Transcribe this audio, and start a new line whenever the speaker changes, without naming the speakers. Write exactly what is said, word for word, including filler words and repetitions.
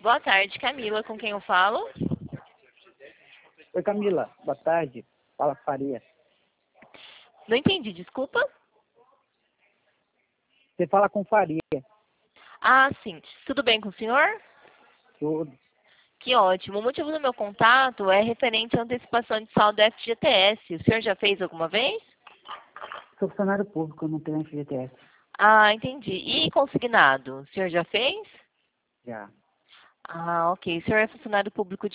Boa tarde, Camila, com quem eu falo?
Oi, Camila. Boa tarde. Fala, Faria.
Não entendi, desculpa.
Você fala com Faria.
Ah, sim. Tudo bem com o senhor?
Tudo.
Que ótimo. O motivo do meu contato é referente à antecipação de saldo do F G T S. O senhor já fez alguma vez?
Sou funcionário público, não tenho F G T S.
Ah, entendi. E consignado? O senhor já fez?
Já.
Ah, ok. O senhor é funcionário público de